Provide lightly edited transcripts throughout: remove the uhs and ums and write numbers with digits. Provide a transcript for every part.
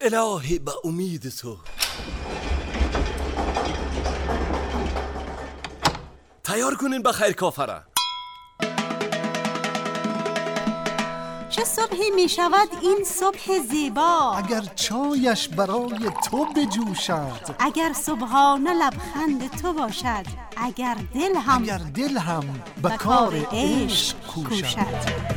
الهی به امید تو. تیار کنین بخیر کافره. چه صبحی می شود این صبح زیبا، اگر چایش برای تو بجوشد، اگر صبحانه لبخند تو باشد، اگر دل هم به کار عشق کوشد.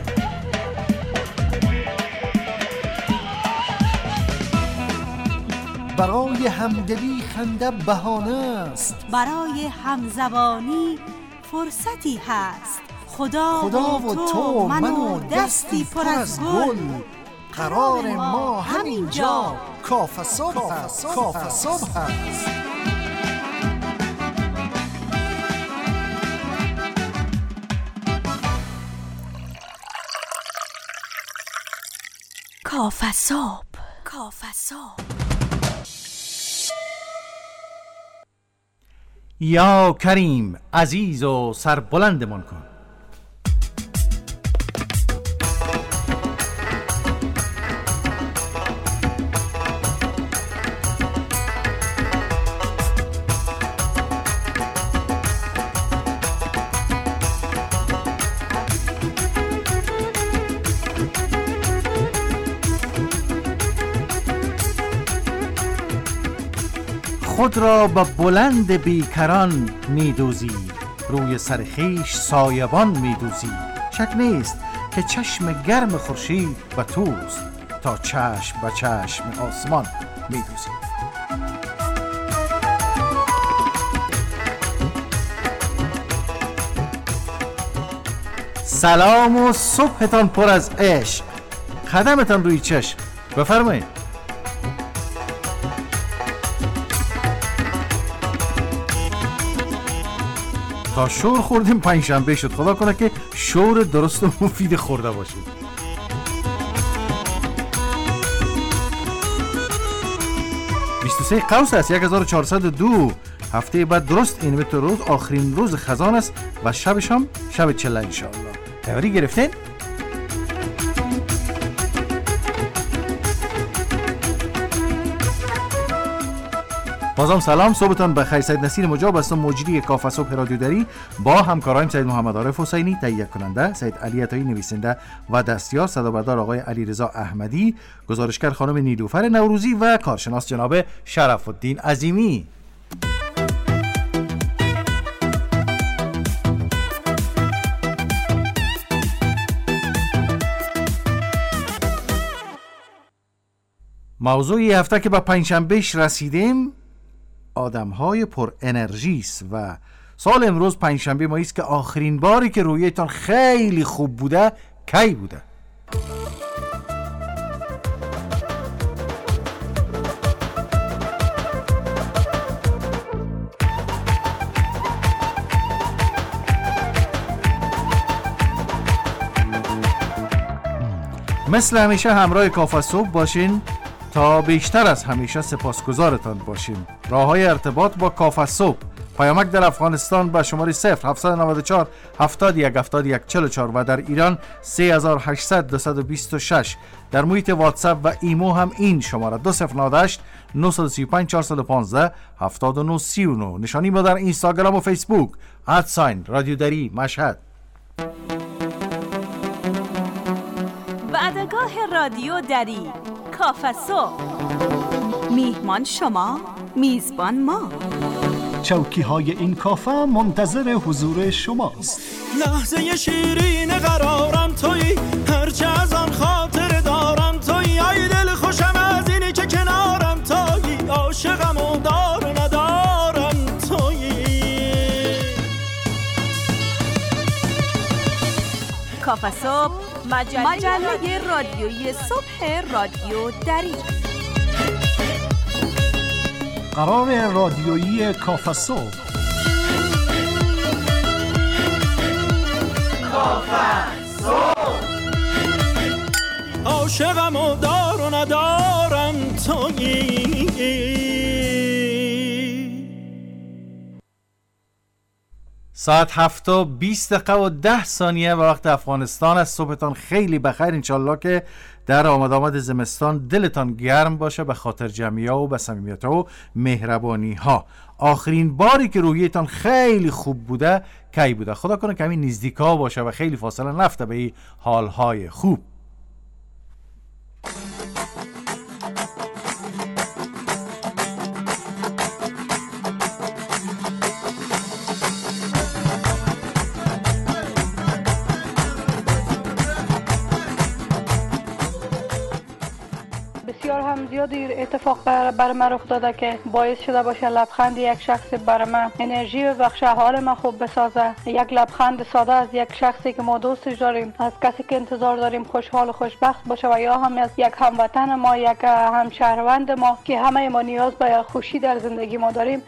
برای همدلی خنده بهانه است، برای همزبانی فرصتی هست. خدا و تو من و دستی پر از گل، قرار ما همینجا کافه صبح است. کافه صبح. یا کریم عزیز و سربلندمان کن. خود را به بلند بیکران میدوزی، روی سر خویش سایبان میدوزی. شک نیست که چشم گرم خورشید به توست، تا چشم به چشم آسمان میدوزی. سلام و صبحتان پر از عشق، قدمتان روی چشم. بفرمایید. تا شور خوردیم پنجشنبه شد. خدا کنه که شور درست و مفید خورده باشید. قوس است 1402. هفته بعد درست این متر روز آخرین روز خزان است و شبش هم شب چله انشاءالله. تیاری گرفتین؟ بازم سلام، صبحتان بخیر. سید نصیر مجاب هستم، مجری کافه صبح رادیو دری، با همکارایم سید محمد عارف حسینی تهیه کننده، سید علی عطایی نویسنده و دستیار، صدابردار آقای علیرضا احمدی، گزارشگر خانم نیلوفر نوروزی و کارشناس جناب شرف الدین عظیمی. موضوع این هفته که به پنجشنبهش رسیدیم آدم‌های پر انرژی است و سال امروز پنجشنبه مایی است که آخرین باری که رویتان خیلی خوب بوده کی بوده؟ مثل همیشه همراه کافه صبح باشین تا بیشتر از همیشه سپاسگزارتان باشیم. راه‌های ارتباط با کافه صبح: پیامک در افغانستان به شماره 0794 71 71 44 و در ایران 3800 226. در محیط واتساپ و ایمو هم این شماره 2098 935 415 7939. نشانی ما در اینستاگرام و فیسبوک @رادیو دری مشهد. وعدگاه رادیو دری، کافه صبح. میهمان شما، میزبان ما. چوکی های این کافه منتظر حضور شماست. لحظه شیرین قرارم تویی، هرچه از آن خاطر دارم تویی. ای دل خوشم از اینی که کنارم تویی، عاشقم و دار و ندارم تویی. کافه صبح، مجله رادیویی صبح رادیو دری. قرار رادیویی کافه صبح. کافه صبح. عاشقم و دار و ندارم تویی. ساعت 7:20 و 10 ثانیه و وقت افغانستان است. صبحتان خیلی بخیر. انشالله که در آمد زمستان دلتان گرم باشه به خاطر جمعی‌ها و به صمیمیت‌ها و مهربانی‌ها. آخرین باری که روحیتان خیلی خوب بوده کی بوده؟ خدا کنه که همین نزدیکا باشه و خیلی فاصله نفته به این حال‌های خوب. بسیار هم زیاد اتفاق برای من رخ داده که باعث شده باشه لبخند یک شخص برای من انرژی ببخشه، حال من خوب بسازه. یک لبخند ساده از یک شخصی که ما دوستش داریم، از کسی که انتظار داریم خوشحال و خوشبخت باشه، و یا هم از یک هموطن ما، یک همشهروند ما که همه ما نیاز به خوشی در زندگی ما داریم.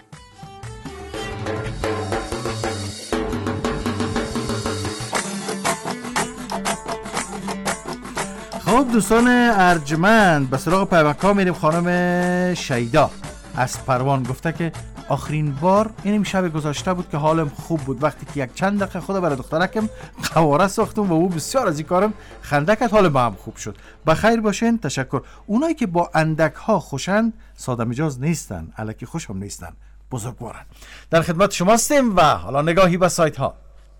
خب دوستان ارجمند، به سراغ پیوندها میریم. خانم شیدا از پروان گفته که آخرین بار این شب گذشته بود که حالم خوب بود، وقتی که یک چند دقیقه خدا برای دخترکم قواره ساختم و او بسیار از این کارم خنده کرد، حال ما هم خوب شد. بخیر باشین، تشکر. اونایی که با اندک ها خوشن ساده مجاز نیستن، الکی خوش هم نیستن، بزرگوارن. در خدمت شما هستیم و حالا نگاهی به سایت ها.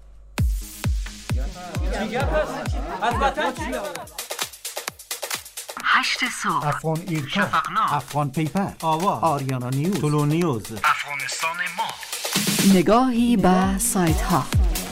8 صبح، افغان ایرکا، شفقنامه، افغان پیپر، آواز، آریانا نیوز، طلو نیوز، افغانستان ما. نگاهی به سایت ها.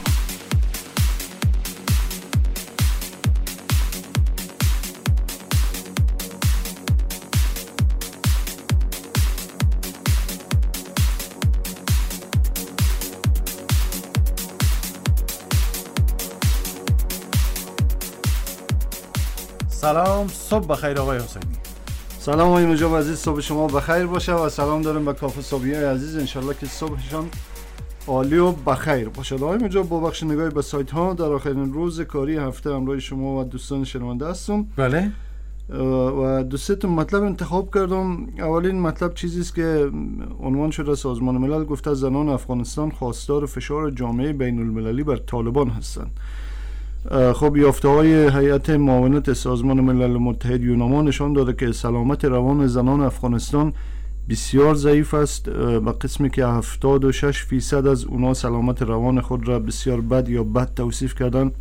سلام، صبح بخیر آقای حسینی. سلام آقای مجاب عزیز، صبح شما بخیر باشه و سلام دارم به کافه صبحی عزیز. انشالله که صبحشان عالی و بخیر باشه. آقای مجاب با بخش نگاهی به سایت ها در آخرین روز کاری هفته همراه شما و دوستان شنونده هستم. بله. و دو سه تا مطلب انتخاب کردم. اولین مطلب چیزی است که عنوان شده سازمان ملل گفته زنان افغانستان خواستار فشار جامعه بین المللی بر طالبان هستند. خب یافته‌های هیئت معاونت سازمان ملل متحد یوناما نشان داده که سلامت روان زنان افغانستان بسیار ضعیف است، به قسمی که 76% از اونا سلامت روان خود را بسیار بد یا بد توصیف کردند.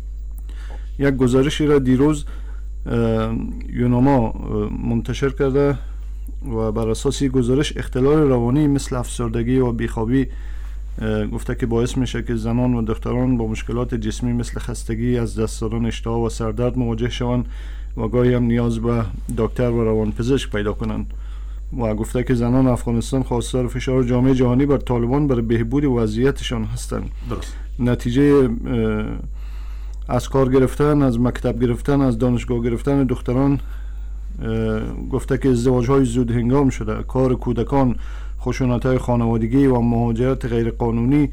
یک گزارشی را دیروز یوناما منتشر کرده و بر اساس گزارش اختلال روانی مثل افسردگی و بیخوابی گفته که باعث میشه که زنان و دختران با مشکلات جسمی مثل خستگی، از دست دادن اشتها و سردرد مواجه شوند و گاهی هم نیاز به دکتر و روانپزشک پیدا کنند. و گفته که زنان افغانستان خواستار فشار جامعه جهانی بر طالبان برای بهبود وضعیتشان هستند. درست. نتیجه از کار گرفتن، از مکتب گرفتن، از دانشگاه گرفتن دختران، گفته که ازدواج‌های زود هنگام شده، کار کودکان، خشونت‌های خانوادگی و مهاجرت غیر قانونی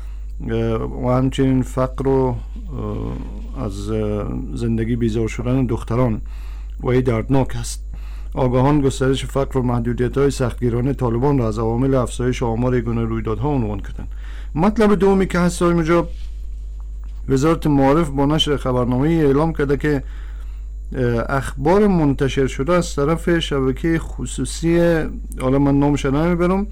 و همچنین فقر و از زندگی بیزار شدن دختران و این دردناک است. آگاهان گسترش فقر و محدودیت‌های سختگیرانه طالبان را از عوامل افزایش آمار این گونه رویدادها عنوان کردند. مطلب دومی که هست آقای مجاب، وزارت معارف با نشر خبرنامه اعلام کرده که اخبار منتشر شده از طرف شبکه خصوصی، حالا من نامش نمیبرم،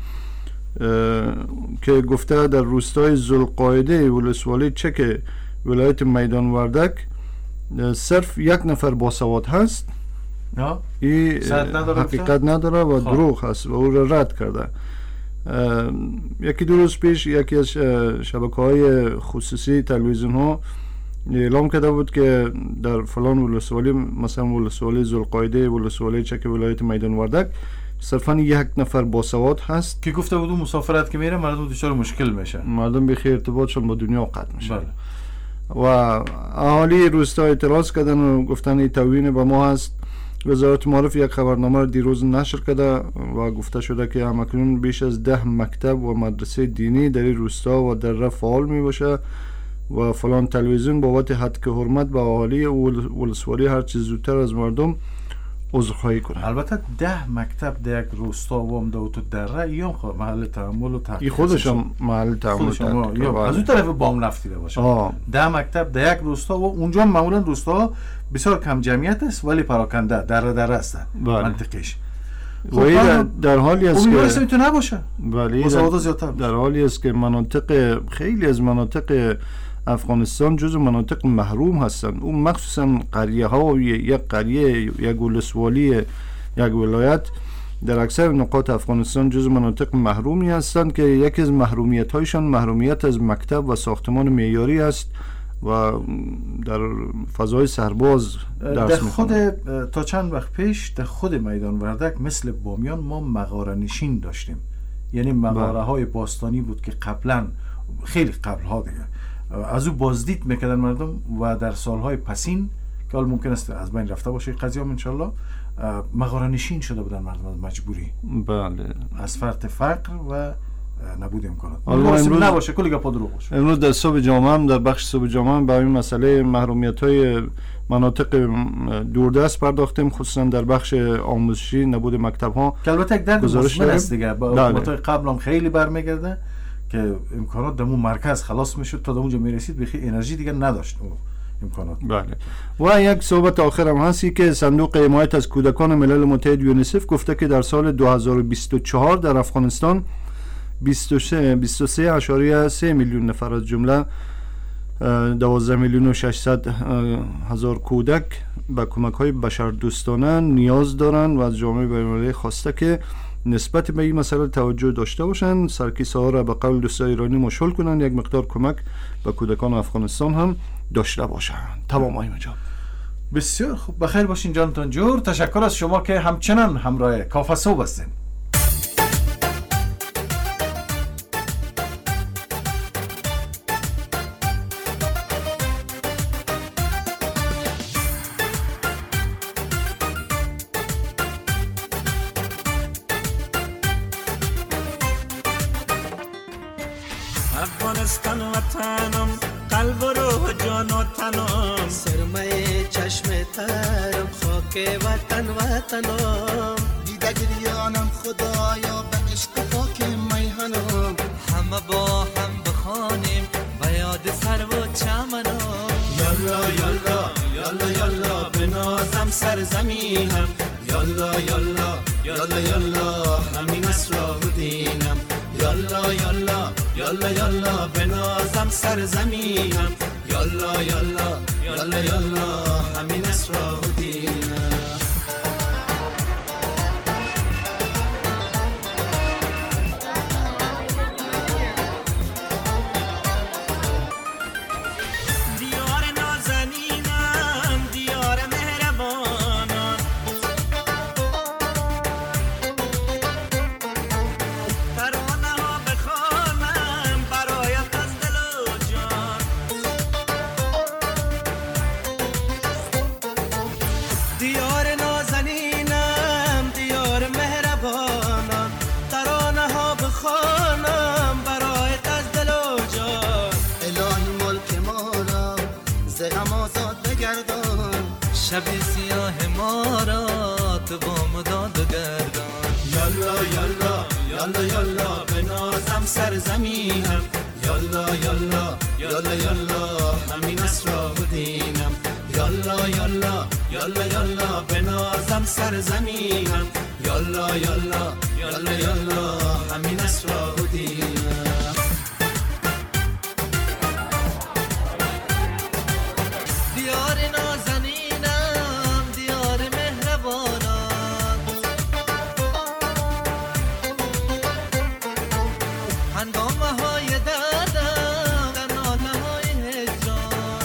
که گفته در روستای ذوالقاعده ولسوالی چک ولایت میدان وردک صرف یک نفر باسواد هست. این حقیقت نداره و دروغ هست و او را رد کرده. یکی دو روز پیش یکی از شبکه‌های خصوصی تلویزیون ها اعلام کرده بود که در فلان ولسوالی، مثلا ولسوالی ذوالقاعده، ولسوالی چک ولایت میدان وردک، صرفا یک نفر باسواد هست که گفته بود مسافرت که میره مردم دچار مشکل میشن، مردم بخیر ارتباطشون با دنیا قطع میشه. بله. و اهالی روستا اعتراض کردن و گفتن این توهین به ما هست. وزارت معارف یک خبرنامه را دیروز نشر کرده و گفته شده که همکنون بیش از 10 مکتب و مدرسه دینی در این روستا و در فعال می باشه و فلان تلویزیون بابت حق حرمت به اهالی ولسوالی هر چیز زودتر از مردم عذرخواهی کنن. البته 10 مکتب در یک روستا و هم تو دره یا محل تحمل و تحقیق این خودش هم محل تحمل و تحقیق یا از اون طرف بام رفتیده باشه. 10 مکتب در یک روستا و اونجا معمولا روستا بسیار کم جمعیت است ولی پراکنده دره است منطقیش. و در حالی است که میتونه نباشه ولی در حالی است که مناطق خیلی از مناطق افغانستان جزو مناطق محروم هستند. اون مخصوصا قریه ها و یک قریه یک ولسوالی یک ولایت در اکثر نقاط افغانستان جزو مناطق محرومی هستند که یکی از محرومیت هایشان محرومیت از مکتب و ساختمان معیاری است و در فضای سرباز درس می‌خوانند. تا چند وقت پیش در خود میدان وردک مثل بامیان ما مغاره نشین داشتیم، یعنی مغاره های باستانی بود که قبلا خیلی قبل ها دیگه از او بازدید میکردن مردم و در سالهای پسین که حال ممکن است از بین رفته باشه قضیه هم انشالله مغاره نشین شده بودن مردم از مجبوری، بله، از فرط فقر و نبود امکانات. امروز نباشه کلی گپا دروغ باشه. امروز در صبح جامعه هم در بخش صبح جامعه هم به این مسئله محرومیت های مناطق دوردست پرداختیم، خصوصا در بخش آموزشی نبود مکتب ها که البته یک درد مزمن است دیگه. با حکومت‌های قبل هم خیلی برمیگرده که امکانات در اون مرکز خلاص میشد تا در اونجا میرسید بخی انرژی دیگه نداشت امکانات. بله. و یک صحبت آخر هم هستی که صندوق حمایت از کودکان ملل متحد یونیسف گفته که در سال 2024 در افغانستان 23.3 میلیون نفر از جمله 12 میلیون و 600 هزار کودک به کمک‌های بشردوستانه نیاز دارند و از جامعه بین‌المللی خواسته که نسبت به این مسئله توجه داشته باشند، سرکیسه ها را به قول دوستان ایرانی مشغول کنند، یک مقدار کمک به کودکان افغانستان هم داشته باشند. تمام اینجا. بسیار خوب، بخیر باشین جانتان جور. تشکر از شما که همچنان همراه کافه صبح هستین. افغانستان وطنم، قلب و روح جان و تنم، سرمه چشم ترم، خاک وطن وطنم، دیده گریانم خدایا به عشق پاک میهنم، همه با هم بخوانیم و یاد سر و چمنم، یالا یالا یالا یالا بنازم سرزمینم، یالا یالا یالا یالا همین اسرار دینم، یالا یالا یالا یالا بنازم سرزمینم، یالا یالا یالا یالا همین اسرار دینم. دیار نازنینم، دیار مهربانم، ترانه ها بخوانم برایت از دل و جان، دیار نازنینم، دیار مهربانم، ترانه ها بخوانم برایت از دل و جان، الهی ملک ما را ز غم آزاد بگردان، شب سیاه ما را تو بام داد و گردان، یالا یالا یالا یالا بنازم سرزمینم، یالا یالا یالا یالا همین اسرار دینم، یالا یالا یالا یالا بنازم سرزمینم، یالا یالا یالا یالا همین اسرار دینم. دیار نازنینم، دیار مهربانم، هنگامه های دردم در ناله های هجران،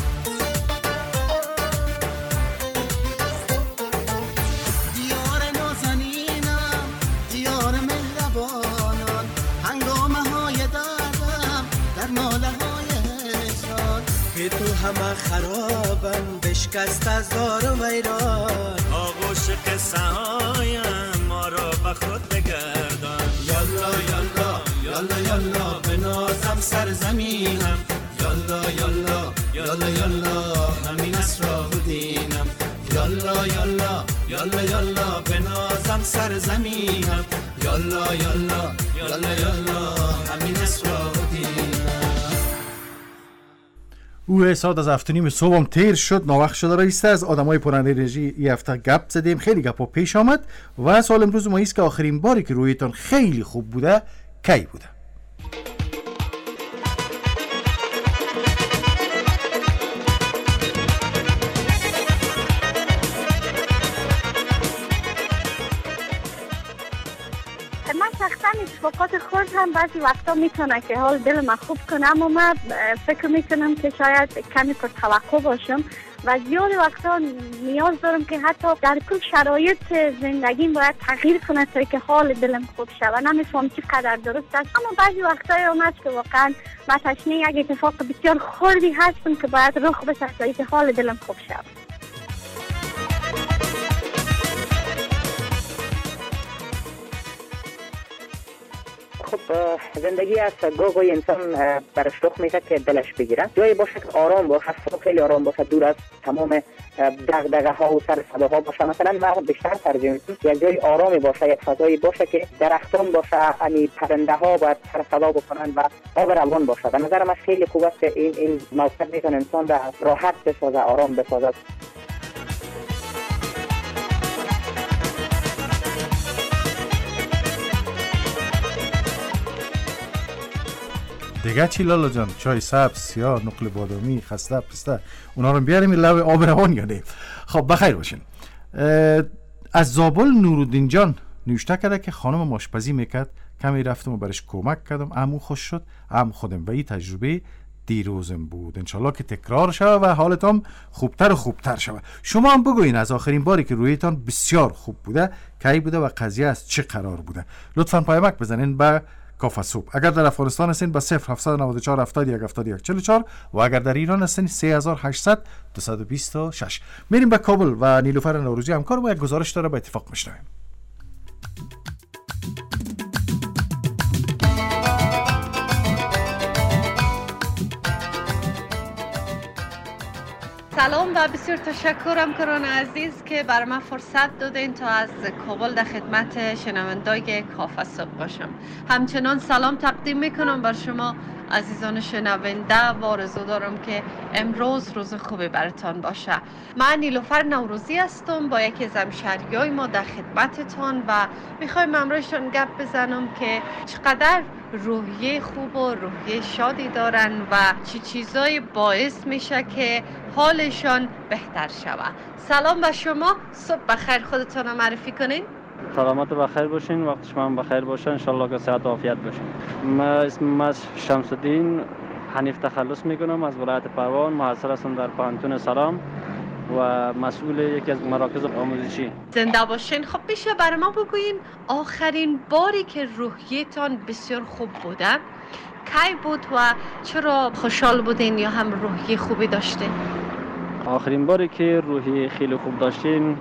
دیار نازنینم، دیار مهربانم، هنگامه های دردم در ناله های هجران، که تو همه خرابم بشکست از دار و ویران، آغوش قصه هایم ما را به خود بگردان، یالا یالا یالا یالا بنازم سرزمینم، یالا یالا یالا یالا همین اسرار دینم، یالا یالا یالا یالا بنازم سرزمینم یالا یالا یالا یالا همین اسرائیل. او ساعت از 7:30 صبحم تیر شد. ناوقت شده رئیسته از آدمای پر انرژی این هفته گپ زدیم. خیلی گپا پیش آمد و سوال امروز ما است که آخرین باری که رویتان خیلی خوب بوده کی بوده؟ اتفاقات خود هم بعضی وقتا میتونه که حال دل من خوب کنه، اما من فکر میکنم که شاید کمی پر توقع باشم و زیاد وقتا نیاز دارم که حتی در کل شرایط زندگیم باید تغییر کنه تا که حال دلم خوب شود. نمیفهم چقدر درست است، اما بعضی وقتا هم هست که واقعا من تشنه یک اتفاق بسیار خردی هستم که باید رخ بده تا که حال دلم خوب شود. خب زندگی است گاهی انسان برش رخ میشه که دلش بگیره، جایی باشه که آرام باشه، خیلی آرام باشه، دور از تمام دغدغه ها و سر صداها باشه. مثلا من بیشتر ترجیح میدم یک جای آرامی باشه، یک فضایی باشه که درختان باشه، یعنی پرنده ها باید سر صدا بکنن و آب روان باشه. به نظر من خیلی خوب است که این موقع میتونه انسان را راحت بسازه، آرام بسازه. دیگه چی لالا جان؟ چای سبز، سیاه، نقل بادامی، خسته، پسته، اونا رو بیاریم این لب آب روان یا نه؟ خب بخیر باشین. از زابل نورالدین جان نوشته کرده که خانم آشپزی میکرد، کمی رفتم و برش کمک کردم، عمو خوش شد، عمو خودم و این تجربه دیروزم بود. انشالله که تکرار شود و حالتان خوبتر و خوبتر شود. شما هم بگوین از آخرین باری که رویتان بسیار خوب بوده کی بوده و قضیه از چه قرار بوده. لطفاً پیامک بزنین به کافه صبح. اگر در افغانستان هستین با 0794 71 71 44 و اگر در ایران هستین 3800 226. میریم به کابل و نیلوفر نوروزی همکار ما یک گزارش داره، به اتفاق میشنویم. سلام و بسیار تشکرم کران عزیز که برای من فرصت دادین تا از کابل در خدمت شنوندای کافه صبح باشم. همچنان سلام تقدیم میکنم بر شما عزیزان شنونده و آرزو دارم که امروز روز خوبی براتان باشه. من نیلوفر نوروزی هستم، با یکی از همشهریای ما در خدمتتان و میخوایم امروزشان گپ بزنم که چقدر روحیه خوب و روحیه شادی دارن و چی چیزای باعث میشه که حالشان بهتر شود. سلام به شما، صبح بخیر، خودتان رو معرفی کنین. سلامت و بخیر باشین، وقت شما هم بخیر باشه، انشالله که صحت و عافیت باشین. من اسمم شمس الدین حنیف تخلص میکنم، از ولایت پروان، محصل هستم در پانتون سلام و مسئول یکی از مراکز آموزشی. زنده باشین. خب میشه برای ما بگوین آخرین باری که روحیتان بسیار خوب بوده کی بود و چرا خوشحال بودین یا هم روحیه خوبی داشتین؟ آخرین باری که روحیه خیلی خوب داشتین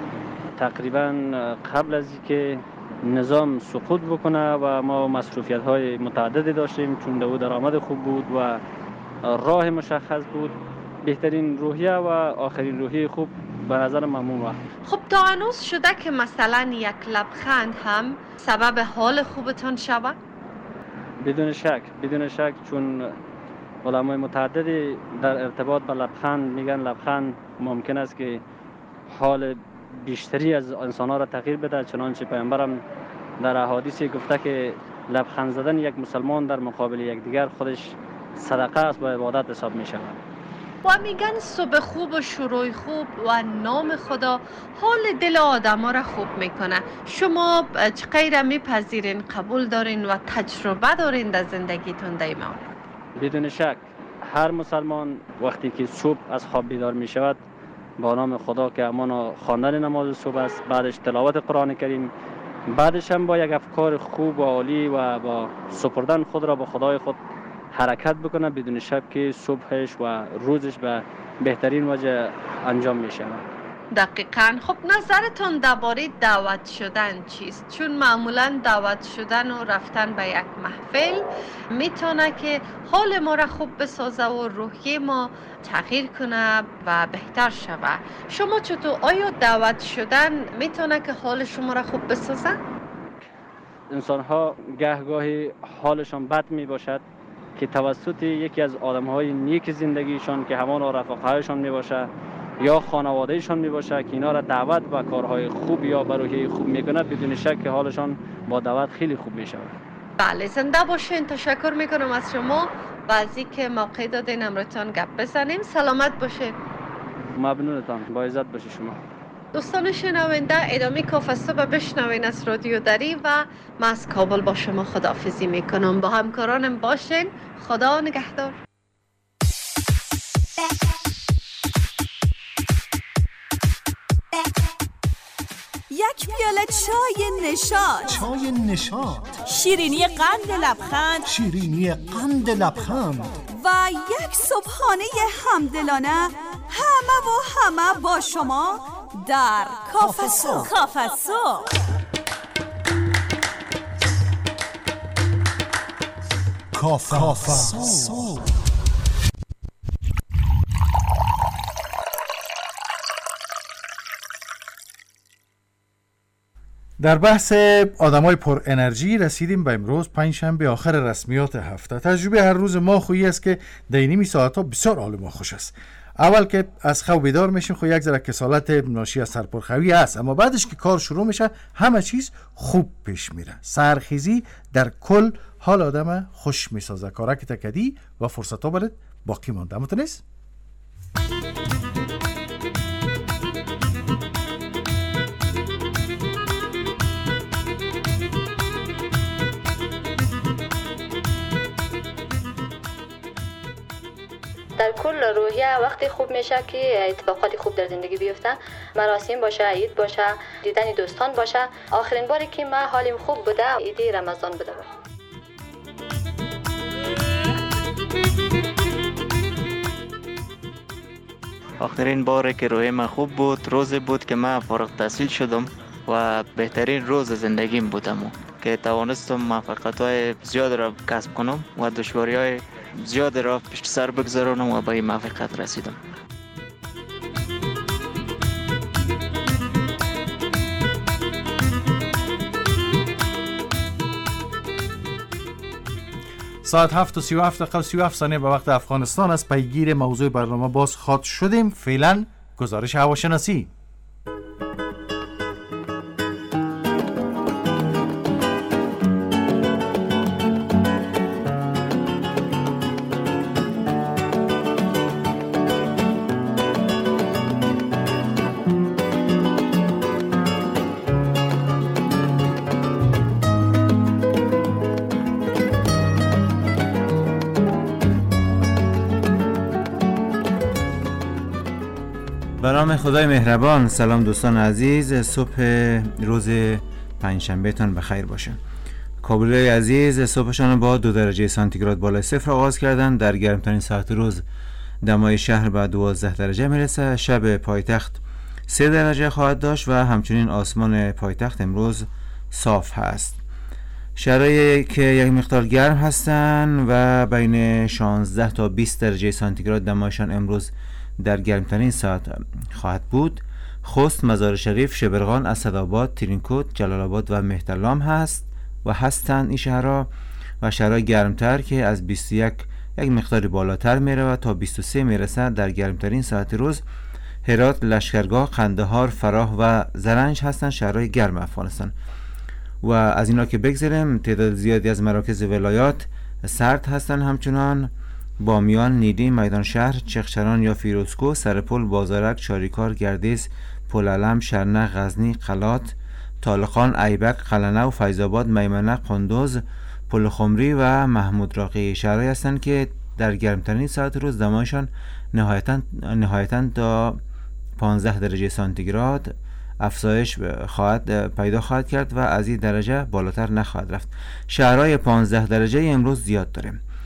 تقریبا قبل از اینکه نظام سقوط بکنه و ما مصروفیت های متعددی داشتیم، چون دو درآمد خوب بود و راه مشخص بود، بهترین روحیه و آخرین روحیه خوب به نظر ممنون وقت. خب تا هنوز شده که مثلا یک لبخند هم سبب حال خوبتان شود؟ بدون شک، چون علمای متعددی در ارتباط با لبخند میگن لبخند ممکن است که حال بیشتری از انسان‌ها را تغییر بده، چنانچه پیامبرم در احادیثی گفته که لبخند زدن یک مسلمان در مقابل یک دیگر خودش صدقه است و عبادت حساب می شود. و میگن صبح خوب و شروع خوب و نام خدا حال دل آدم ها را خوب میکنه. شما چقدر میپذیرین، قبول دارین و تجربه دارین در زندگیتون دایما؟ بدون شک هر مسلمان وقتی که صبح از خواب بیدار می شود با نام خدا که امان خواندن نماز صبح است، بعدش تلاوت قرآن کریم، بعدش هم با یک افکار خوب و عالی و با سپردن خود را با خدای خود حرکت بکنه، بدون شک که صبحش و روزش به بهترین وجه انجام می شود. دقیقاً. خب نظرتون درباره دعوت شدن چیست؟ چون معمولاً دعوت شدن و رفتن به یک محفل میتونه که حال ما را خوب بسازه و روحیه ما تغییر کنه و بهتر شوه. شما چطور؟ آیا دعوت شدن میتونه که حال شما را خوب بسازه؟ انسان ها گاهی حالشان بد می باشد که توسط یکی از آدم های نیک زندگیشان که همان رفقایشان می باشه یا خانوادهشان می باشه که اینا را دعوت و کارهای خوب یا روحیه خوب می کنه، بدون شک که حالشان با دعوت خیلی خوب می شود. بله، زنده باشین. تشکر میکنم از شما و از اینکه موقع دادین امروتان گپ بزنیم. سلامت باشین. ممنونتان. با عزت باشی شما. دوستان شنونده، ادامه کافه صبح بشنوین از رادیو دری و من از کابل با شما خداحافظی میکنم. با همکارانم باشین. خدا نگهدار. یک پیاله چای نشاط. چای نشاط. شیرینی قند لبخند. شیرینی قند لبخند. و یک صبحانه همدلانه همه با شما در کافه صبح. کافه صبح. کافه صبح. در بحث آدمای پر انرژی رسیدیم به امروز پنجشنبه آخر رسمیات هفته. تجربه هر روز ما خویی است که در نیمی ساعت‌ها بسیار حال ما خوش است. اول که از خواب بیدار میشیم خو یک ذره کسالت ناشی از سرپرخوی است، اما بعدش که کار شروع میشه همه چیز خوب پیش میره. سرخیزی در کل حال آدم خوش میسازه. کارک تکدی و فرصت‌ها برات باقی مانده. متنیست؟ در کل روحیه وقتی خوب میشه که اتفاقات خوب در زندگی بیفته، مراسم باشه، عید باشه، دیدن دوستان باشه. آخرین باری که من حالم خوب بوده عید رمضان بوده. آخرین باری که روحیه من خوب بود روزی بود که من فارغ التحصیل شدم و بهترین روز زندگیم بودم که توانستم موفقیت‌های زیاد را کسب کنم و دشواری‌های زیاد را پشت سر بگذارونم و به این موفقیت رسیدم. ساعت 7:37 به وقت افغانستان است. پیگیر موضوع برنامه باز خواد شدیم. فعلا گزارش هواشناسی. به نام خدای مهربان. سلام دوستان عزیز، صبح روز پنجشنبه تان بخیر باشه. کابل‌های عزیز صبحشان با 2 درجه سانتیگراد بالای صفر آغاز کردن. در گرمترین ساعت روز دمای شهر به 12 درجه میرسه. شب پایتخت 3 درجه خواهد داشت و همچنین آسمان پایتخت امروز صاف هست. شهرهایی که یک مقدار گرم هستن و بین 16 تا 20 درجه سانتیگراد دمایشان امروز در گرمترین ساعت خواهد بود: خوست، مزار شریف، شبرغان، اسدآباد، ترینکوت، جلال آباد و مهترلام هستند این شهرها. و شهرهای گرمتر که از 21 یک مقداری بالاتر میره و تا 23 میرسه در گرمترین ساعت روز: هرات، لشکرگاه، قندهار، فراه و زرنج هستند شهرهای گرم افغانستان. و از اینا که بگذاریم تعداد زیادی از مراکز ولایات سرد هستند، همچنان بامیان، نیلی، میدان شهر، چغچران یا فیروزکوه، سرپل، بازارک، چاریکار، گردیز، پلعلم، شرنه، غزنی، قلات، طالقان، ایبک، قلنه و فیض‌آباد، میمنه، قندوز، پلخمری و محمود راقی شهرهایی هستند که در گرمترین ساعت روز دمایشان نهایتاً تا 15 درجه سانتیگراد افزایش پیدا خواهد کرد و از این درجه بالاتر نخواهد رفت. شهرهای 15 درجه امروز زیاد داریم.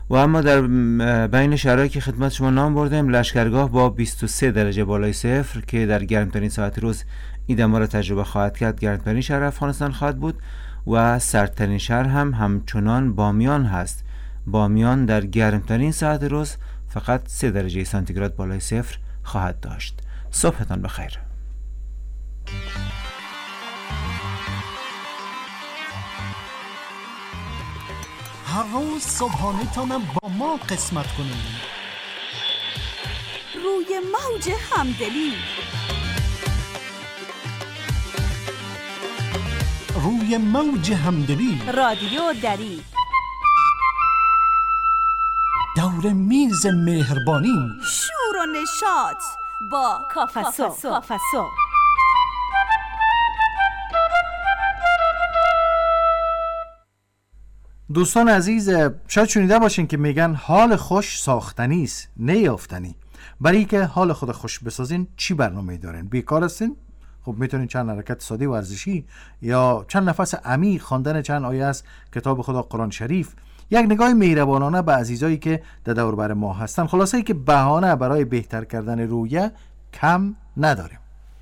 و اما در بین شهرهایی که خدمت شما نام بردیم، لشکرگاه با 23 درجه بالای صفر که در گرمترین ساعت روز این دما را تجربه خواهد کرد، گرمترین شهر افغانستان خواهد بود و سردترین شهر هم همچنان بامیان هست. بامیان در گرمترین ساعت روز فقط 3 درجه سانتیگراد بالای صفر خواهد داشت. صبحتان بخیر. هر روز صبحانه تانم با ما قسمت کنیم. روی موج همدلی، روی موج همدلی، رادیو دری، دور میز مهربانی، شور و نشاط با کافسو. دوستان عزیز، شاید شنیده باشین که میگن حال خوش ساختنی است نه یافتنی. برای که حال خود خوش بسازین چی برنامه‌ای دارین؟ بیکار هستین؟ خب میتونین چند حرکت ساده ورزشی یا چند نفس عمیق، خواندن چند آیه از کتاب خدا قرآن شریف، یک نگاه مهربانانه به عزیزایی که در دور بر ما هستن. خلاصه ای که بهانه برای بهتر کردن رویه کم نداریم.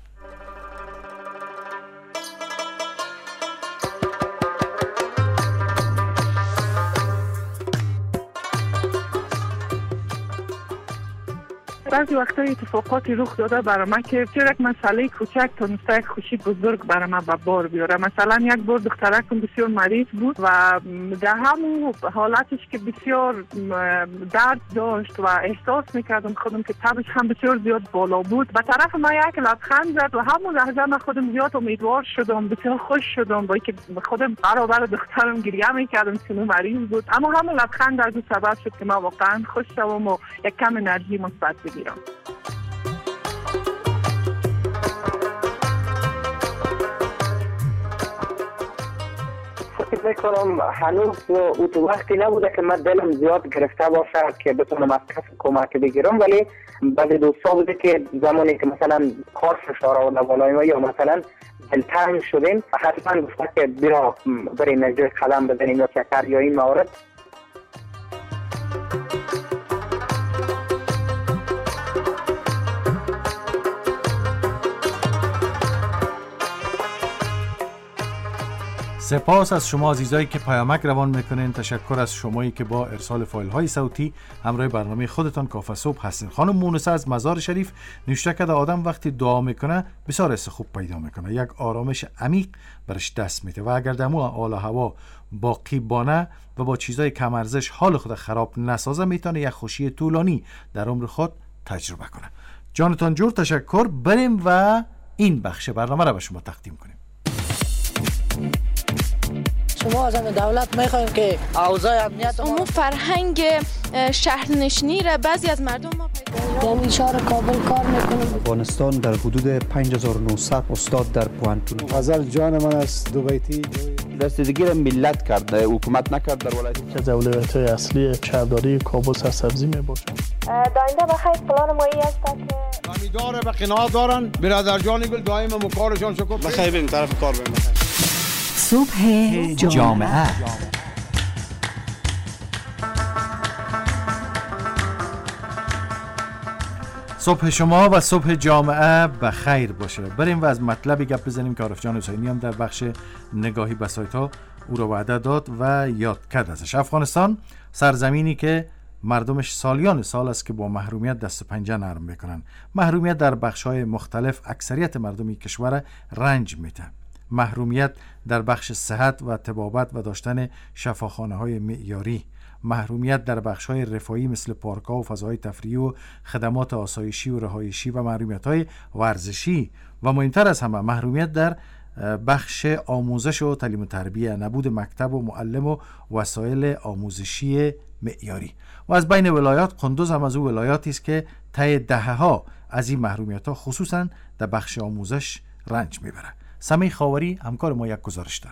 بعضی وقتا اتفاقاتی رخ داده برای من که چرا یک مسئله کوچک تونسته یک خوشی بزرگ برای من به بار بیاره. مثلا یک بار دخترکم بسیار مریض بود و در همون حالتش که بسیار درد داشت و احساس میکردم خودم که تبش هم بسیار زیاد بالا بود، به طرف من یک لبخند زد و همون لحظه من خودم زیاد امیدوار شدم، بسیار خوش شدم با اینکه خودم برابر دخترم گریه میکردم که مریض بود، اما همون لبخند از سبب شد که من واقعا خوش شدم و یک کم انرژی مثبت بگیرم. فکر میکنم هنوز او وقتی نبوده که من دلم زیاد گرفته باشه که بتونم از کسی کمک بگیرم، ولی بعضی دوستا بوده که زمانی که مثلا کار فشار آورده بالای ما یا مثلا دلتنگ شدیم حتما گفته که بیا بریم یک جای قدم بزنیم یا چکر یا این موارد. سپاس از شما عزیزایی که پیامک روان میکنین. تشکر از شمایی که با ارسال فایل های صوتی همراه برنامه خودتان کافه صبح هستین. خانم مونسه از مزار شریف نوشته کرده آدم وقتی دعا میکنه بسیار حس خوب پیدا میکنه، یک آرامش عمیق برش دست میده و اگر دمو حال هوا باقی بانه و با چیزای کم ارزش حال خود خراب نسازه، میتونه یک خوشی طولانی در عمر خود تجربه کنه. جانتان جور تشکر. بریم و این بخش برنامه را به شما تقدیم کنیم. شما از دولت میخوایم که اوضاع امنیت ما فرهنگ شهرنشینی را بعضی از مردم ما در اشاره کابل کار میکنیم. افغانستان در حدود 5900 استاد در پوانتون. غزل جان من از دوبیتی رسیدگی را ملت کرد، حکومت نکرد. در ولایت که اولویت‌های اصلی شهرداری کابل سرسبزی میباشد. داینده بخیر پلان مایی است که امیدواره به قناعت دارن. برادر جان گل دائما مکارشان شکر. بخیر بریم طرف کار بریم. صبح جامعه. صبح شما و صبح جامعه بخیر باشه. بریم و از مطلبی گپ بزنیم که عارف جان حسینی هم در بخش نگاهی به سایت‌ها او را وعده داد و یاد کرد ازش. افغانستان سرزمینی که مردمش سالیان سال است که با محرومیت دست پنجه نرم میکنن. محرومیت در بخش‌های مختلف اکثریت مردمی کشور رنج میده. محرومیت در بخش صحت و طبابت و داشتن شفاخانه‌های معیاری، محرومیت در بخش‌های رفاهی مثل پارک‌ها و فضاهای تفریحی و خدمات آسایشی و رهایشی و محرومیت‌های ورزشی و مهمتر از همه محرومیت در بخش آموزش و تعلیم و تربیه، نبود مکتب و معلم و وسایل آموزشی معیاری. و از بین ولایات قندوز هم از او ولایاتی است که طی دهه‌ها از این محرومیت‌ها خصوصاً در بخش آموزش رنج میبره. سمیع خاوری همکار ما یک گزارش داره.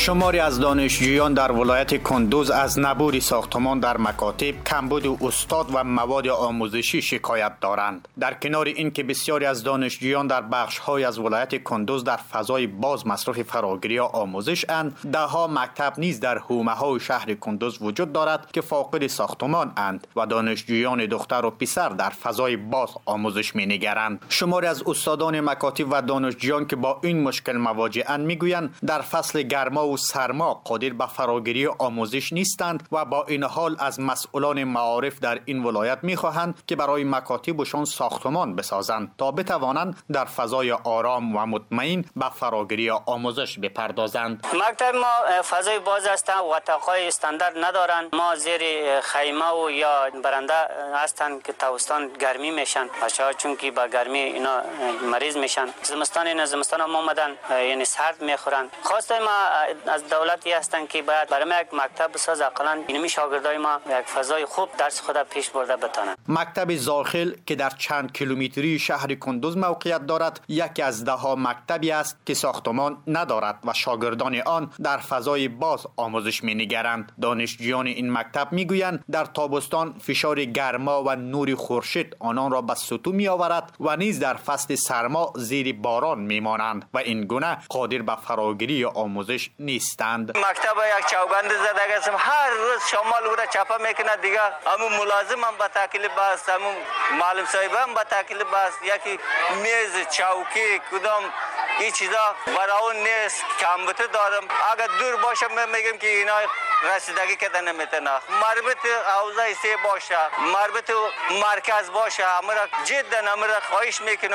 شماری از دانشجویان در ولایت کندوز از نبود ساختمان در مکاتب، کمبود استاد و مواد آموزشی شکایت دارند. در کنار این که بسیاری از دانشجویان در بخش‌های از ولایت کندوز در فضای باز مصرف فراگیری یا آموزش اند، ده‌ها مکتب نیز در حومه‌های شهر کندوز وجود دارد که فاقد ساختمان اند و دانشجویان دختر و پسر در فضای باز آموزش می‌نگرند. شماری از استادان مکاتب و دانشجویان که با این مشکل مواجه‌اند می‌گویند در فصل گرما و سرما قادر به فراگیری آموزش نیستند و با این حال از مسئولان معارف در این ولایت می‌خواهند که برای مکاتبشان ساختمان بسازند تا بتوانند در فضای آرام و مطمئن به فراگیری آموزش بپردازند. مکتب ما فضای باز است و اتاق‌های استاندارد ندارند. ما زیر خیمه و یا برنده هستند که تابستان گرمی میشن. بچه‌ها چون که با گرمی اینا مریض میشن. زمستان ما اومدن یعنی سرد میخورن. خواسته ما از دولتی هستن که باید برای ما یک مکتب بساز، اقلا اینمی شاگردای ما یک فضای خوب درس خود پیش برده بتونن. مکتب زاخل که در چند کیلومتری شهر کندوز موقعیت دارد، یکی از ده‌ها مکتبی است که ساختمان ندارد و شاگردان آن در فضای باز آموزش می‌نگرند. دانشجویان این مکتب میگویند در تابستان فشار گرما و نور خورشید آنان را به سطوح می‌آورد و نیز در فصل سرما زیر باران می‌مانند و این گونه قادر به فراگیری آموزش نیستند. مکتب یک چوگند زده است، هر روز شمال او را چپا میکنه دیگه. همون ملازم هم با تکلیف است، همون معلم صاحب هم با تکلیف است. یکی میز چوکی کدام این چیزا برای اون نیست. کامپیوتر دارم، اگر دور باشه میگم که اینا رسیدگی کردن نمیتونه. مربوط حوزه سه باشه، مربوط مرکز باشه، امر جدا امر خواهش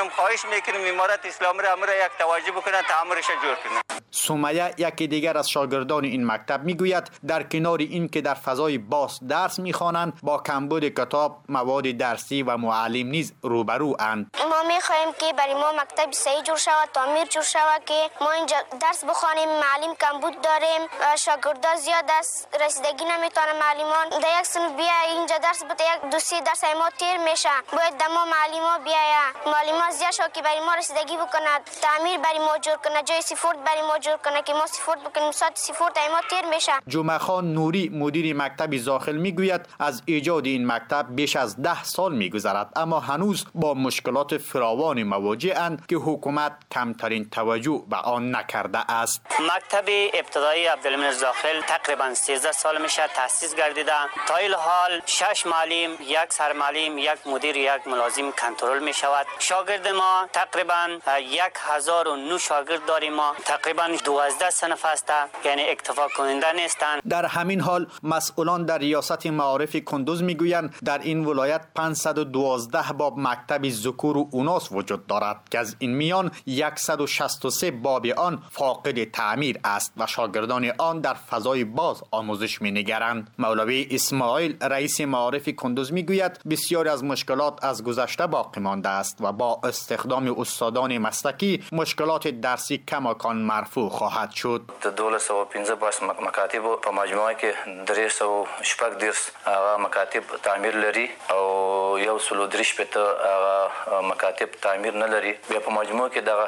میکنم امارت اسلامی را امر یک توجه بکنن، تعمیرش جور کنن. سمیه یکی دیگر از شاگردان این مکتب میگوید در کنار این که در فضای باز درس میخوانند، با کمبود کتاب، مواد درسی و معلم نیز روبرو اند. ما میخواهیم که برای ما مکتب صحیح جور شود، تعمیر جور شود که ما اینجا درس بخوانیم. معلم کمبود داریم، شاگردا زیاد است، رسیدگی نمیتونه معلمان. در یک سن بیا اینجا درس بده، یک دو سه درس ما تیر میشه. باید دما معلما بیایا، معلما زیاد شو که برای ما رسیدگی بکنه، تعمیر برای ما جور کنه، جای سفورت برای ما جور کنه که ما سفورت بکنیم، ساعت سفورت ما تیر میشه. جمعه خان نوری مدیر مکتب زاخل میگوید از ایجاد این مکتب بیش از 10 سال میگذرد، اما هنوز با مشکلات فراوانی مواجه اند که حکومت کمترین توجه به آن نکرده است. مکتب ابتدایی عبدالمنعم زاخل تقریبا 13 سال میشه تأسیس گردیده. تا این حال 6 معلم، یک سرمعلم، یک مدیر، یک ملازم کنترل می شود. شاگرد ما تقریبا 1009 شاگرد داریم. ما تقریبا 12 صنف است، یعنی اکتفا کننده نیستند. در همین حال مسئولان در ریاست معارف کندوز میگویند در این ولایت 512 باب مکتب ذکور و اناث وجود دارد که از این میان 163 باب آن فاقد تعمیر است و شاگردان آن در فضای باز آموزش می‌نگرند. مولوی اسماعیل رئیس معارف کندوز میگوید بسیاری از مشکلات از گذشته باقی مانده است و با استخدام استادان مسلکی مشکلات درسی کماکان مرفوع خواهد شد. 1215 باس مکاتب په مجموعه کې 308 درس مکاتب تعمیر لري او یو سلو درش پته مکاتب تعمیر نه لري. بیا په مجموعه کې دغه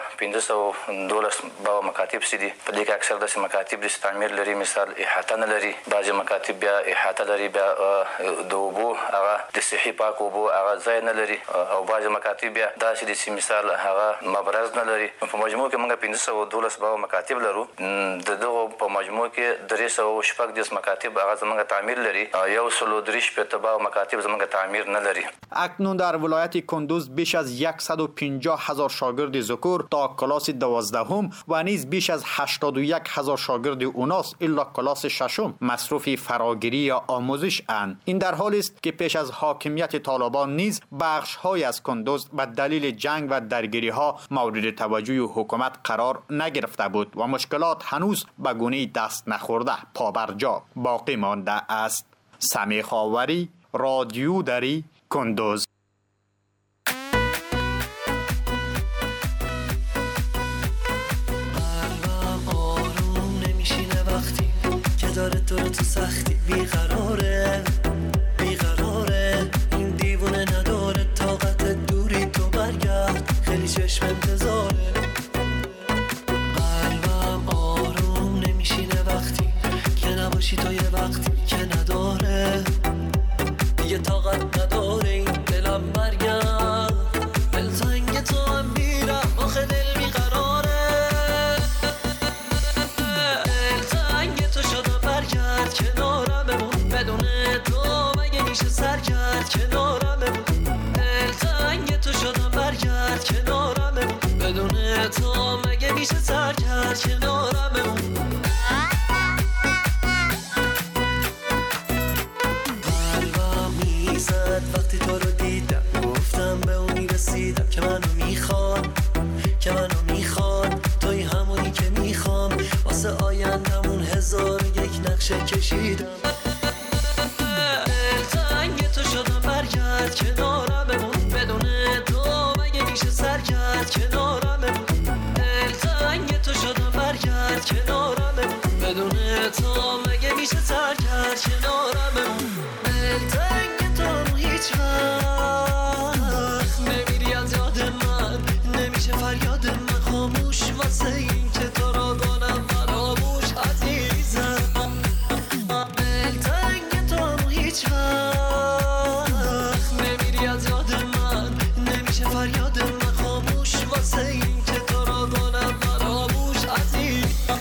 512 با مکاتب سدي په دې کې اکثر د مکاتب د تعمیر لري، مثال احاطه نه لري. بعضی مکاتب بیا احاطه لري، بیا د اوبو هغه د صحي پاک اوبو هغه ځای نه لري، او بعضی مکاتب بیا داسې د مثال هغه مبرز نه لري. په مجموع کې موږ 512 با مکاتب لرو. دغه په مجموع کې 308 مکاتب هغه زموږ تعمیر لري، یو سلو درش پته با مکاتب زموږ تعمیر نه لري. اکنون در ولایت کندوز بیش از 150,000 شاگرد ذکور تا کلاس 12 و نیز بیش از 81,000 شاگرد اناث الا کلاس 6 مصروف فراگیری یا آموزش اند. این در حالی است که پیش از حاکمیت طالبان نیز بخش‌های از کندوز به دلیل جنگ و درگیری‌ها مورد توجه حکومت قرار نگرفته بود و مشکلات هنوز به گونه دست نخورده پابرجا باقی مانده است. سمیع خاوری، رادیو دری، کندوز. داره تو سختی بیقراره این دیوونه نداره طاقت دوری تو برگرد خیلی چشم انتظاره قلبم آروم نمیشینه وقتی باشی تو یه وقتی که نداره دیگه طاقت نداره این دلم مرگم دلتنگ تو هم میرم آخه دل بیقراره دلتنگ تو شدم برگرد کنارم بمون بدون تو مگه میشه سر کرد کنارم بمون دلتنگ تو شدم برگرد کنارم بمون بدون تو مگه میشه سر کرد کنارم بمون وقتی تو رو دیدم گفتم به اون رسیدم که منو میخواد توی همونی که میخوام واسه آیندمون 1001 نقشه کشیدم دلتنگ تو شدم برگرد کنارم بمون بدون تو مگه میشه سر کرد کنارم بمون دلتنگ تو شدم برگرد کنارم بمون بدون تو مگه میشه سر کرد کنارم بمون دلتنگ هیچ وقت نمیری از یاد من نمیشه فریاد من خاموش واسه این که تو را کنم فراموش عزیزم دلتنگ تو هیچ وقت نمیری از یاد من نمیشه فریاد من خاموش واسه این که تو را کنم فراموش عزیزم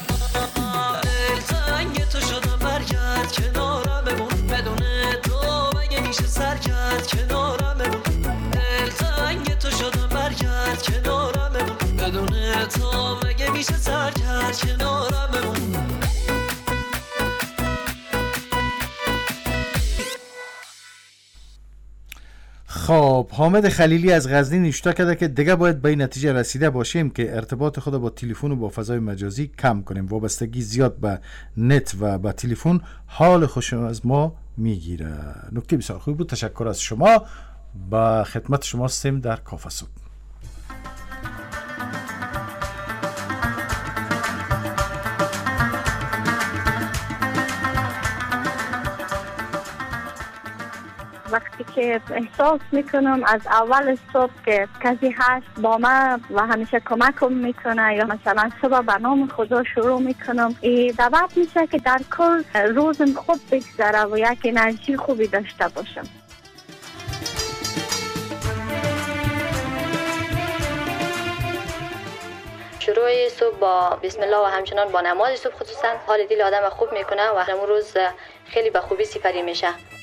دلتنگ تو شدم برگرد کنارم بمون بدون میشه سر کرد کنارم بمون دلتنگ تو شدم برگرد کنارم بمون بدون تو مگه میشه سر کرد کنارم بمون خب حامد خلیلی از غزنی نشتا کرده که دیگه باید به این نتیجه رسیده باشیم که ارتباط خود با تلفن و با فضای مجازی کم کنیم. وابستگی زیاد به نت و به تلفن حال خوش از ما میگیره. نکته بسیار خوب بود. تشکر از شما. با خدمت شما هستیم در کافه صبح. وقتی که احساس میکنم از اول صبح که کسی هست با من و همیشه کمکم میکنه یا مثلا صبح به نام خدا شروع میکنم این سبب میشه که در کل روزم خوب بگذره و یک انرژی خوبی داشته باشم. شروع صبح با بسم الله و همچنان با نماز صبح خصوصا حال دل آدم خوب میکنه و همون روز خیلی به خوبی سپری میشه.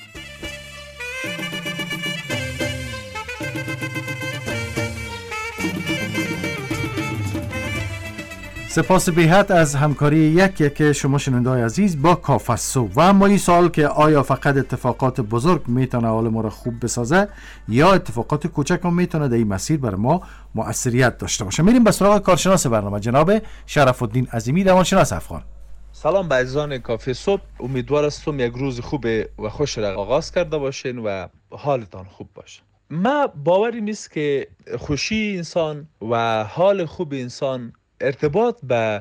سپاس بی‌حد از همکاری یک شما شنونده‌های عزیز با کافه صبح. و اما این سوال که آیا فقط اتفاقات بزرگ میتونه حال ما را خوب بسازه یا اتفاقات کوچک هم میتونه در این مسیر بر ما مؤثریت داشته باشه؟ میریم به سراغ کارشناس برنامه جناب شرف الدین عظیمی، روانشناس افغان. سلام به عزیزان کافه صبح. امیدوار هستم یک روز خوب و خوش را آغاز کرده باشین و حالتان خوب باشه. ما باورم است که خوشی انسان و حال خوب انسان ارتباط به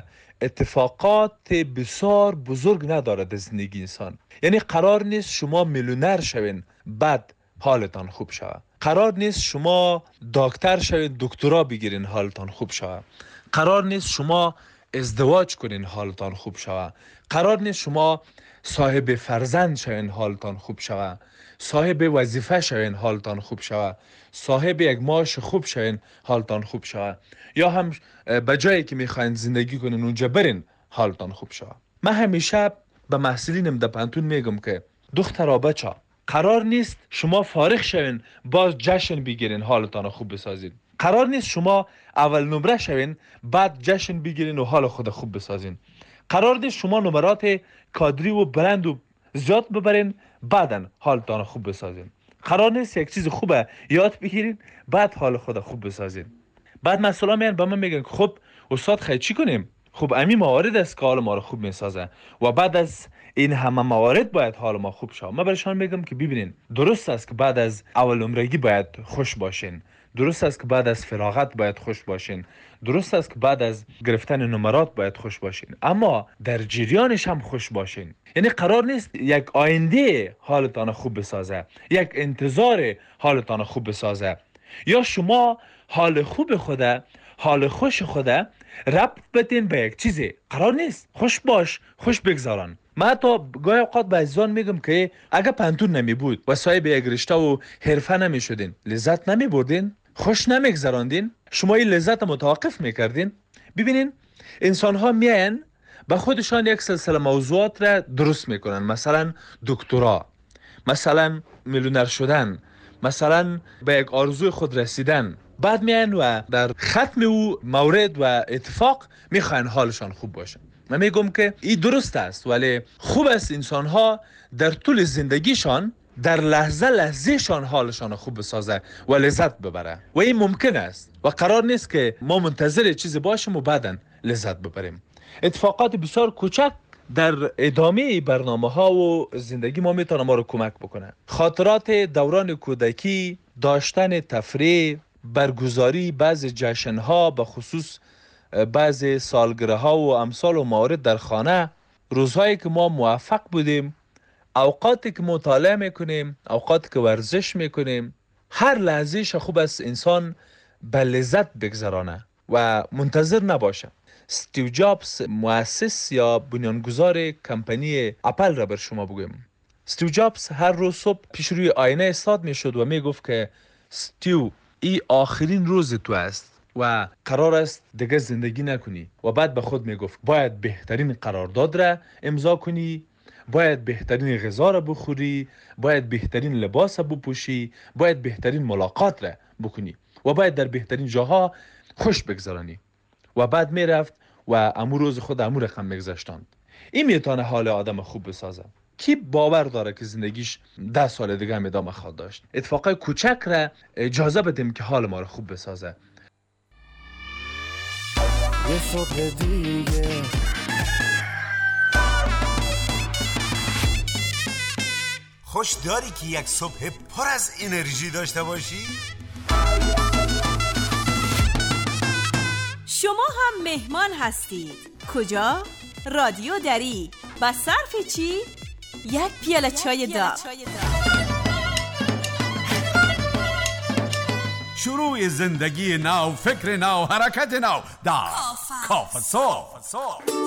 اتفاقات بسیار بزرگ نداره در زندگی انسان. یعنی قرار نیست شما میلیونر شوین بعد حالتان خوب شود. قرار نیست شما دکتر شوین دکترا بگیرین حالتان خوب شود. قرار نیست شما ازدواج کنین حالتان خوب شود. قرار نیست شما صاحب فرزند شوین حالتان خوب شود. صاحب وظیفه شوین حالتان خوب شود. صاحب یک معاش خوب شوین حالتان خوب شود. یا هم به جایی که میخواین زندگی کنین اونجا برین حالتان خوب شود. من همیشه به محصلینم در پانتون میگم که دخترها بچا قرار نیست شما فارغ شوین باز جشن بگیرین حالتان خوب بسازین. قرار نیست شما اول نمره شوین بعد جشن بگیرین و حال خود خوب بسازین. قرار نیست شما نمرات کادری و بلند و زیاد ببرین بعدن حالتان خوب بسازین. قرار نیست یک چیز خوبه یاد بگیرین بعد حال خود خوب بسازین. بعد مسئولا میان به من میگن خب استاد خیلی چی کنیم؟ خب امی موارد است که حال ما رو خوب میسازه و بعد از این همه موارد باید حال ما خوب شه. من برایشان میگم که ببینین درست است که بعد از اول نمرگی باید خوش باشین. درست است که بعد از فراغت باید خوش باشین. درست است که بعد از گرفتن نمرات باید خوش باشین. اما در جریانش هم خوش باشین. یعنی قرار نیست یک آینده حالتان خوب بسازه، یک انتظار حالتان خوب بسازه، یا شما حال خوب خوده، حال خوش خوده ربط بدین به یک چیزی. قرار نیست. خوش باش، خوش بگذارن. من تا گاهی اوقات به عزیزان میگم که اگه پانتون نمی بود و صاحب یک رشته و حرفه نمی شدین، لذت نمی بردین، خوش نمیگذراندین، شما این لذت متوقف میکردین. ببینین انسان ها میاین به خودشان یک سلسله موضوعات را درست میکنن، مثلا دکترا، مثلا میلیونر شدن، مثلا به یک آرزوی خود رسیدن. بعد میاین و در ختم او مورد و اتفاق میخواین حالشان خوب باشه. من میگم که این درست است، ولی خوب است انسان ها در طول زندگیشان در لحظهشان حالشان خوب بسازه و لذت ببره و این ممکن است و قرار نیست که ما منتظر چیزی باشیم و بعداً لذت ببریم. اتفاقات بسیار کوچک در ادامه برنامه ها و زندگی ما میتونه ما رو کمک بکنه. خاطرات دوران کودکی، داشتن تفریح، برگزاری بعض جشن ها، به خصوص بعض سالگرده ها و امثال و موارد در خانه، روزهایی که ما موفق بودیم، اوقاتی که مطالعه میکنیم، اوقاتی که ورزش میکنیم، هر لحظهش خوب است انسان به لذت بگذرانه و منتظر نباشه. استیو جابز مؤسس یا بنیانگذار کمپانی اپل را بر شما بگویم. استیو جابز هر روز صبح پیش روی آینه ایستاد میشد و میگفت که استیو این آخرین روز تو است و قرار است دیگه زندگی نکنی و بعد به خود میگفت باید بهترین قرارداد را امضا کنی، باید بهترین غذا را بخوری، باید بهترین لباس را بپوشی، باید بهترین ملاقات را بکنی و باید در بهترین جاها خوش بگذرانی. و بعد میرفت و امو روز خود امو رقم میگذاشتند. این میتونه حال آدم خوب بسازه. کی باور داره که زندگیش 10 سال دیگه هم ادامه خواهد داشت؟ اتفاقای کوچک را اجازه بدیم که حال ما رو خوب بسازه. یه صبح دیگه خوش داری که یک صبح پر از انرژی داشته باشی؟ شما هم مهمان هستید. کجا؟ رادیو دری. با صرف چی؟ یک پیاله چای داغ. شروع زندگی نو، فکر نو، حرکت نو در کافه صبح.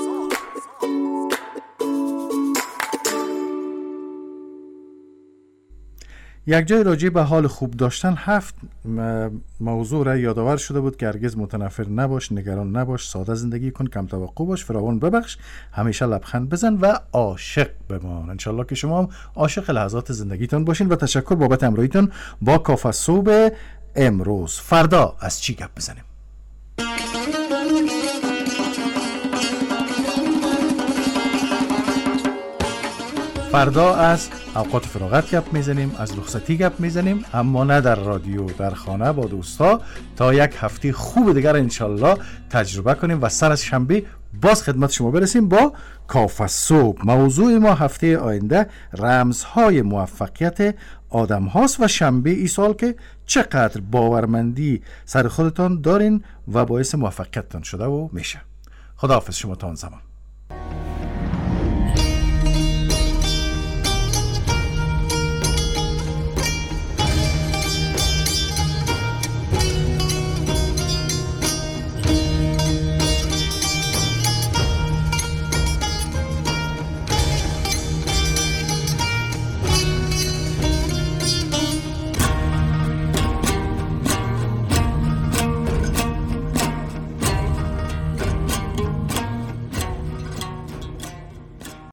یک جای راجع به حال خوب داشتن 7 موضوع را یادآور شده بود که هرگز متنفر نباش، نگران نباش، ساده زندگی کن، کم توقع باش، فراوان ببخش، همیشه لبخند بزن و عاشق بمان. انشالله که شما هم عاشق لحظات زندگیتون باشین و تشکر بابت همراهیتون با کافه صبح امروز. فردا از چی گپ بزنیم؟ فردا از اوقات فراغت گپ میزنیم، از رخصتی گپ میزنیم، اما نه در رادیو، در خانه با دوستا تا یک هفته خوب دیگر انشالله تجربه کنیم و سر از شنبه باز خدمت شما برسیم با کافه صبح. موضوع ما هفته آینده رمزهای موفقیت آدم هاست و شنبه ای سال که چقدر باورمندی سر خودتان دارین و باعث موفقیتتان شده و میشه. خداحافظ شما تا آن زمان.